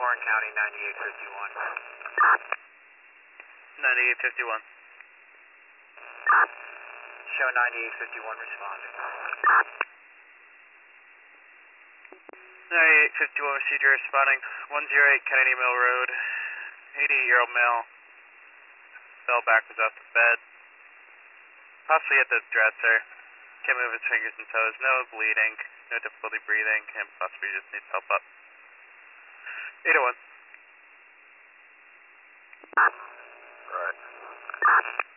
Warren County, 9851. 9851. Show 9851 responding. 9851 received your responding. 108 Kennedy Mill Road. 88-year-old male. Fell backwards off the bed. Possibly hit the dresser. Can't move his fingers and toes. No bleeding. No difficulty breathing. And possibly just needs help up. 801. Right.